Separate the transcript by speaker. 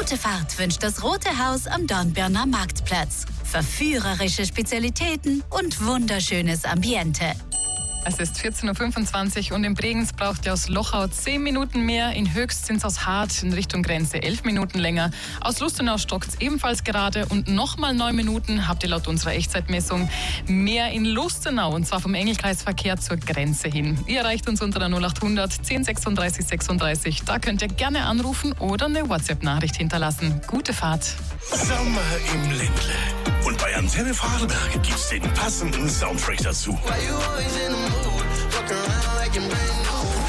Speaker 1: Gute Fahrt wünscht das Rote Haus am Dornbirner Marktplatz. Verführerische Spezialitäten und wunderschönes Ambiente.
Speaker 2: Es ist 14.25 Uhr und in Bregenz braucht ihr aus Lochau 10 Minuten mehr. In Höchst sind es aus Hart in Richtung Grenze 11 Minuten länger. Aus Lustenau stockt es ebenfalls gerade und nochmal 9 Minuten habt ihr laut unserer Echtzeitmessung mehr in Lustenau, und zwar vom Engelkreisverkehr zur Grenze hin. Ihr erreicht uns unter der 0800 10 36 36. Da könnt ihr gerne anrufen oder eine WhatsApp-Nachricht hinterlassen. Gute Fahrt.
Speaker 3: Sommer im Ländle. Und bei Antenne Vorarlberg gibt's den passenden Soundtrack dazu.